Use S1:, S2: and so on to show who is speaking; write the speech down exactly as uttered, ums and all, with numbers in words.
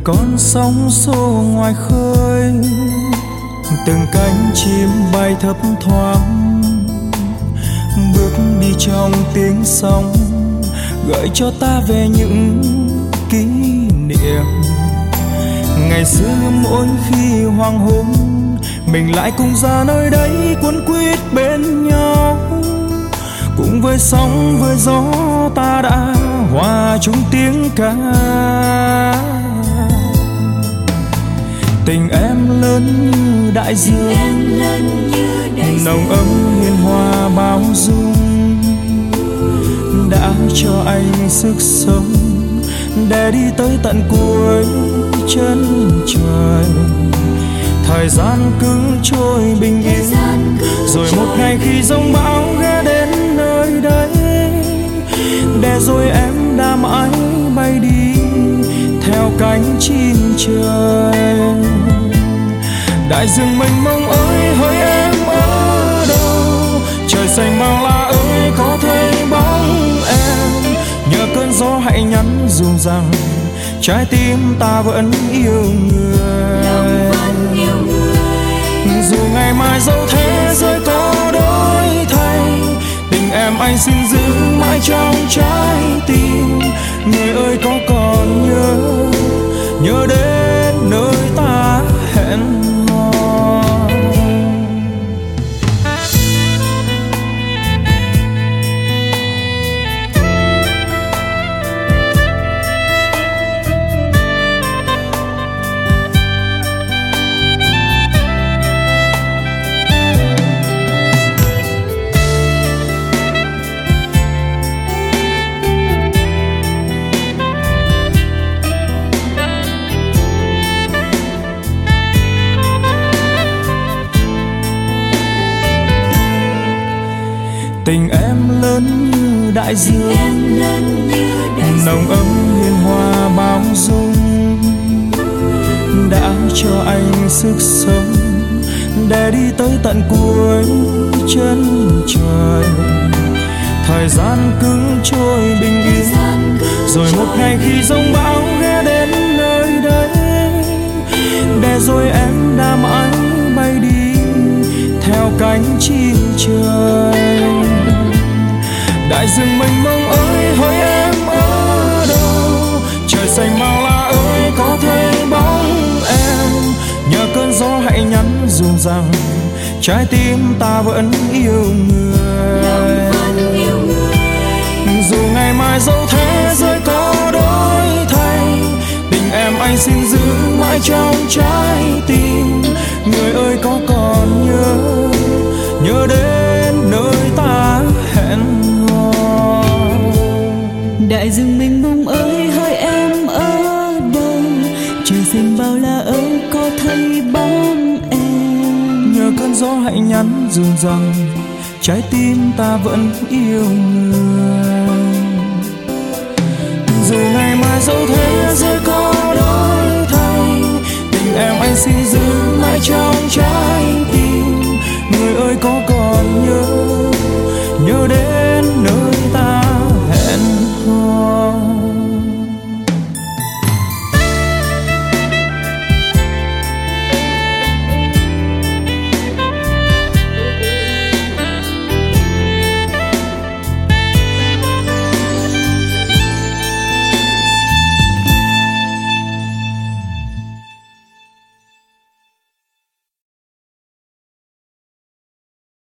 S1: con sóng xô ngoài khơi, từng cánh chim bay thấp thoáng, bước đi trong tiếng sóng gợi cho ta về những kỷ niệm. Ngày xưa mỗi khi hoàng hôn mình lại cùng ra nơi đấy quấn quýt bên nhau, cùng với sóng với gió ta đã hòa chung tiếng ca. Tình em lớn như đại dương, nồng ấm hiền hòa bao dung, đã cho anh sức sống để đi tới tận cuối chân trời. Thời gian cứ trôi bình yên, rồi một ngày khi giông bão ghé đến nơi đây, để rồi em đã mãi bay đi theo cánh chim trời. Đại dương mênh mông ơi hỡi em ở đâu, trời xanh bao la ơi có thấy bóng em. Nhờ cơn gió hãy nhắn dù rằng trái tim ta vẫn yêu người. Dù ngày mai dẫu thế giới có đổi thay, tình em anh xin giữ mãi trong trái tim. Người ơi có còn nhớ, nhớ đến nơi ta hẹn hò. Tình em lớn như đại dương, nồng ấm hiền hòa bao dung, đã cho anh sức sống để đi tới tận cuối chân trời. Thời gian cứ trôi bình yên, rồi một ngày khi giông bão ghé đến nơi đây, để rồi em đã mãi bay đi theo cánh chim trời. Đại dương mênh mông ơi hỡi em ở đâu, trời xanh bao la ơi có thấy bóng em. Nhờ cơn gió hãy nhắn dù rằng trái tim ta vẫn yêu người. Dù ngày mai dẫu thế giới có đổi thay, tình em anh xin giữ mãi trong trái tim. Người ơi có còn nhớ, nhớ đến nơi ta hẹn hò.
S2: Đại dương mênh mông ơi hỡi em ở đâu, trời xanh bao la ơi có thấy bóng em.
S1: Nhờ cơn gió hãy nhắn dù rằng trái tim ta vẫn yêu người. Dù ngày mai dẫu thế giới có